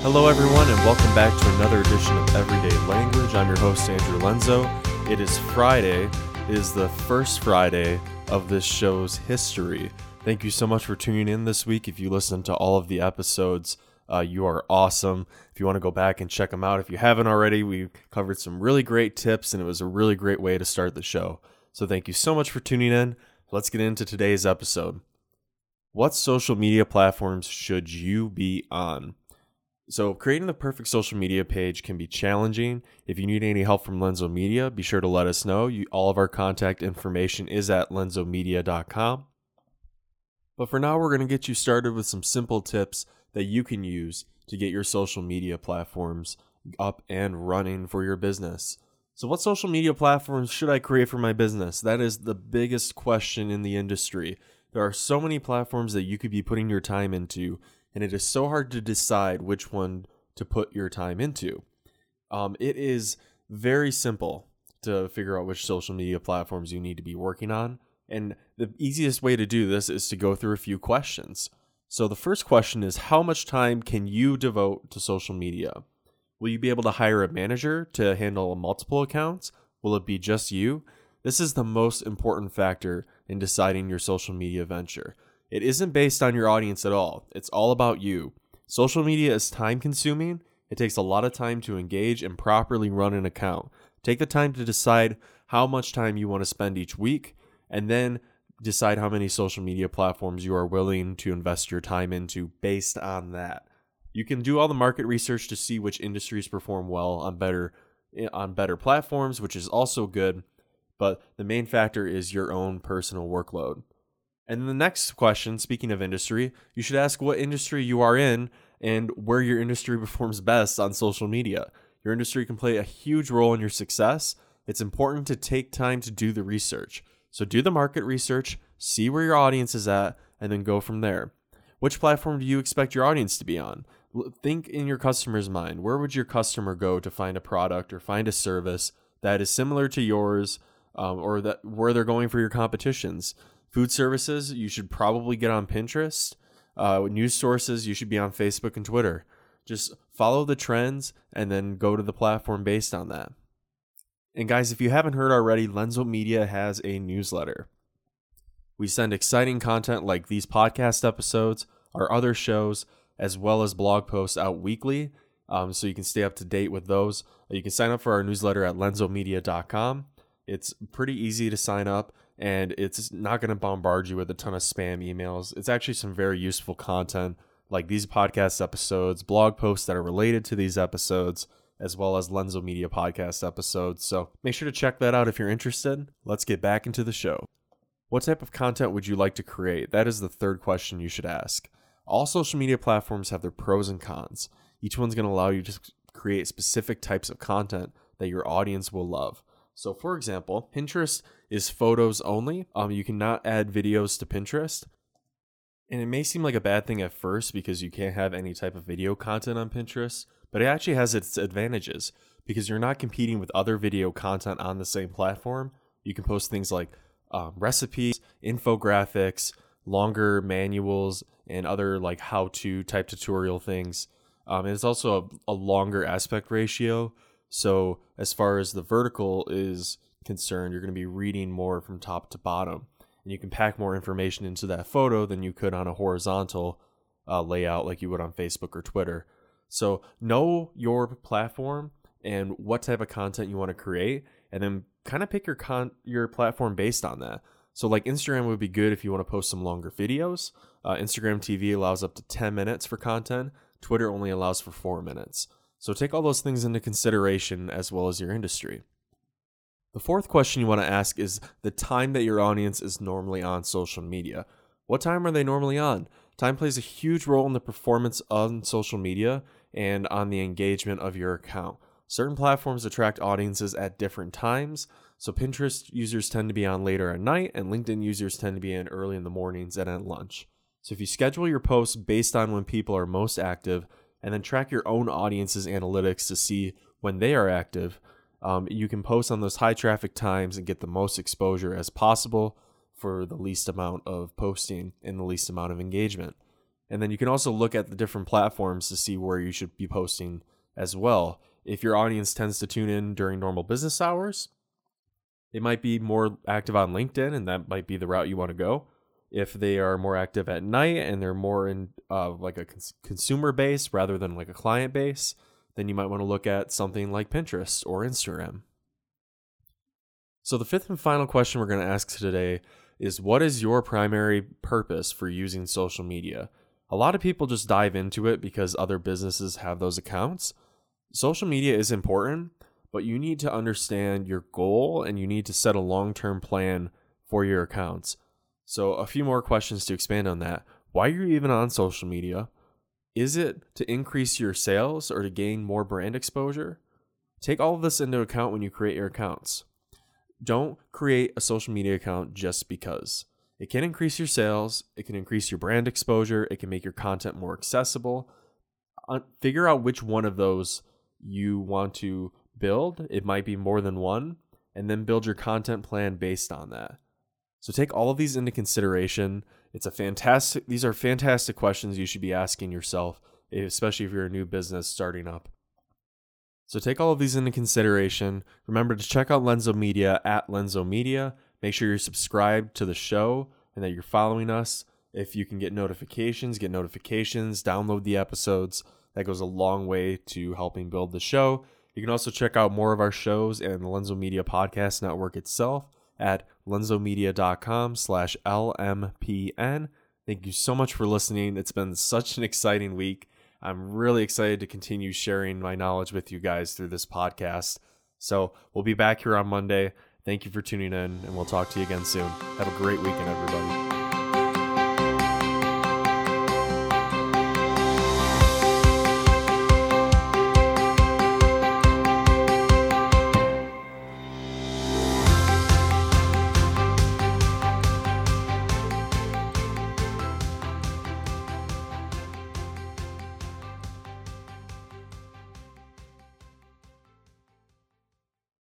Hello everyone and welcome back to another edition of Everyday Language. I'm your host Andrew Lenzo. It is Friday. It is the first Friday of this show's history. Thank you so much for tuning in this week. If you listened to all of the episodes, you are awesome. If you want to go back and check them out, if you haven't already, we covered some really great tips and it was a really great way to start the show. So thank you so much for tuning in. Let's get into today's episode. What social media platforms should you be on? So creating the perfect social media page can be challenging. If you need any help from Lenzo Media, be sure to let us know. All of our contact information is at lenzomedia.com. But for now, we're going to get you started with some simple tips that you can use to get your social media platforms up and running for your business. So what social media platforms should I create for my business? That is the biggest question in the industry. There are so many platforms that you could be putting your time into, and it is so hard to decide which one to put your time into. It is very simple to figure out which social media platforms you need to be working on. And the easiest way to do this is to go through a few questions. So the first question is, how much time can you devote to social media? Will you be able to hire a manager to handle multiple accounts? Will it be just you? This is the most important factor in deciding your social media venture. It isn't based on your audience at all. It's all about you. Social media is time consuming. It takes a lot of time to engage and properly run an account. Take the time to decide how much time you want to spend each week, and then decide how many social media platforms you are willing to invest your time into based on that. You can do all the market research to see which industries perform well on better platforms, which is also good, but the main factor is your own personal workload. And then the next question, speaking of industry, you should ask what industry you are in and where your industry performs best on social media. Your industry can play a huge role in your success. It's important to take time to do the research. So do the market research, see where your audience is at, and then go from there. Which platform do you expect your audience to be on? Think in your customer's mind. Where would your customer go to find a product or find a service that is similar to yours, or that where they're going for your competitions? Food services, you should probably get on Pinterest. News sources, you should be on Facebook and Twitter. Just follow the trends and then go to the platform based on that. And guys, if you haven't heard already, Lenzo Media has a newsletter. We send exciting content like these podcast episodes, our other shows, as well as blog posts out weekly, so you can stay up to date with those. You can sign up for our newsletter at lenzomedia.com. It's pretty easy to sign up, and it's not going to bombard you with a ton of spam emails. It's actually some very useful content like these podcast episodes, blog posts that are related to these episodes, as well as Lenzo Media podcast episodes. So make sure to check that out if you're interested. Let's get back into the show. What type of content would you like to create? That is the third question you should ask. All social media platforms have their pros and cons. Each one's going to allow you to create specific types of content that your audience will love. So for example, Pinterest is photos only. You cannot add videos to Pinterest. And it may seem like a bad thing at first because you can't have any type of video content on Pinterest, but it actually has its advantages because you're not competing with other video content on the same platform. You can post things like recipes, infographics, longer manuals, and other like how-to type tutorial things. And it's also a longer aspect ratio. So as far as the vertical is concerned, you're going to be reading more from top to bottom. And you can pack more information into that photo than you could on a horizontal layout like you would on Facebook or Twitter. So know your platform and what type of content you want to create, and then kind of pick your platform based on that. So like Instagram would be good if you want to post some longer videos. Instagram TV allows up to 10 minutes for content. Twitter only allows for 4 minutes. So take all those things into consideration as well as your industry. The fourth question you want to ask is the time that your audience is normally on social media. What time are they normally on? Time plays a huge role in the performance on social media and on the engagement of your account. Certain platforms attract audiences at different times. So Pinterest users tend to be on later at night, and LinkedIn users tend to be in early in the mornings and at lunch. So if you schedule your posts based on when people are most active, and then track your own audience's analytics to see when they are active, you can post on those high traffic times and get the most exposure as possible for the least amount of posting and the least amount of engagement. And then you can also look at the different platforms to see where you should be posting as well. If your audience tends to tune in during normal business hours, they might be more active on LinkedIn, and that might be the route you want to go. If they are more active at night and they're more in like a consumer base rather than like a client base, then you might want to look at something like Pinterest or Instagram. So the fifth and final question we're going to ask today is, what is your primary purpose for using social media? A lot of people just dive into it because other businesses have those accounts. Social media is important, but you need to understand your goal and you need to set a long-term plan for your accounts. So a few more questions to expand on that. Why are you even on social media? Is it to increase your sales or to gain more brand exposure? Take all of this into account when you create your accounts. Don't create a social media account just because. It can increase your sales, it can increase your brand exposure, it can make your content more accessible. Figure out which one of those you want to build. It might be more than one, and then build your content plan based on that. So take all of these into consideration. These are fantastic questions you should be asking yourself, especially if you're a new business starting up. So take all of these into consideration. Remember to check out Lenzo Media at Lenzo Media. Make sure you're subscribed to the show and that you're following us. If you can get notifications, download the episodes. That goes a long way to helping build the show. You can also check out more of our shows and the Lenzo Media Podcast Network itself at lenzomedia.com/LMPN. Thank you so much for listening. It's been such an exciting week. I'm really excited to continue sharing my knowledge with you guys through this podcast. So we'll be back here on Monday. Thank you for tuning in, and we'll talk to you again soon. Have a great weekend, everybody.